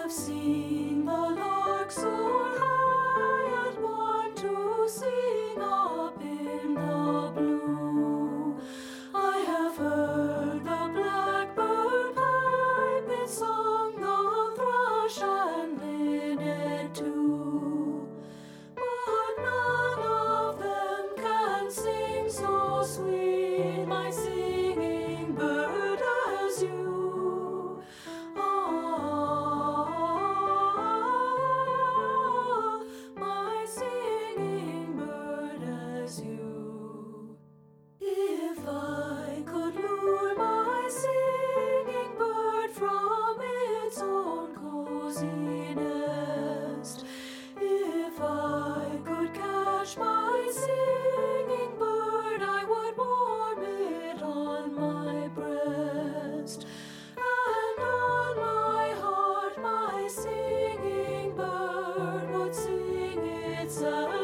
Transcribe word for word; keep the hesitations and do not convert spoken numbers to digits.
have seen the lark soar high and want to sing up in the blue. I have heard the blackbird pipe its song, the thrush and linnet too, but none of them can sing so sweet, my singing bird, as you. Ah, my singing bird, as you. If I could lure my singing bird from its own cozy nest, if I could catch my singing bird, I would warm it on my breast, and on my heart my singing bird would sing its